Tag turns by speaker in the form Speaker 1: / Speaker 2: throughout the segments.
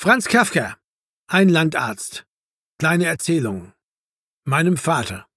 Speaker 1: Franz Kafka, ein Landarzt. Kleine Erzählung. Meinem Vater.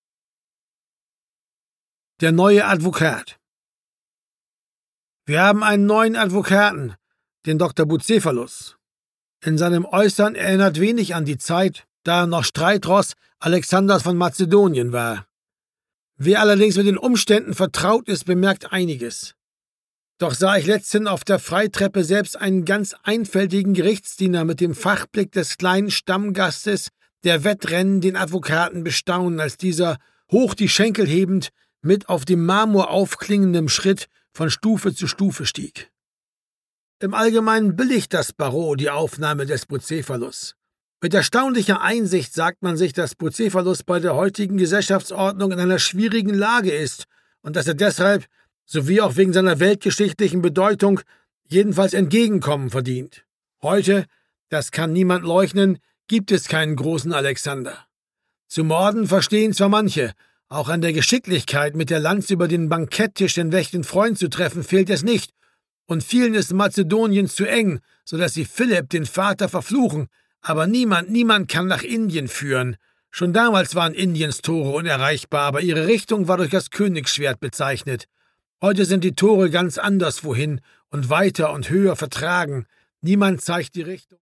Speaker 1: Der neue Advokat. Wir haben einen neuen Advokaten, den Dr. Bucephalus. In seinem Äußern erinnert wenig an die Zeit, da er noch Streitross Alexanders von Mazedonien war. Wer allerdings mit den Umständen vertraut ist, bemerkt einiges. Doch sah ich letzthin auf der Freitreppe selbst einen ganz einfältigen Gerichtsdiener mit dem Fachblick des kleinen Stammgastes der Wettrennen den Advokaten bestaunen, als dieser, hoch die Schenkel hebend, mit auf dem Marmor aufklingendem Schritt von Stufe zu Stufe stieg. Im Allgemeinen billigt das Barreau die Aufnahme des Bucephalus. Mit erstaunlicher Einsicht sagt man sich, dass Bucephalus bei der heutigen Gesellschaftsordnung in einer schwierigen Lage ist und dass er deshalb, sowie auch wegen seiner weltgeschichtlichen Bedeutung, jedenfalls Entgegenkommen verdient. Heute, das kann niemand leugnen, gibt es keinen großen Alexander. Zu morden verstehen zwar manche, auch an der Geschicklichkeit, mit der Lanze über den Banketttisch den wächten Freund zu treffen, fehlt es nicht, und vielen ist Mazedonien zu eng, so dass sie Philipp, den Vater, verfluchen, aber niemand kann nach Indien führen. Schon damals waren Indiens Tore unerreichbar, aber ihre Richtung war durch das Königsschwert bezeichnet. Heute sind die Tore ganz anderswohin und weiter und höher vertragen. Niemand zeigt die Richtung.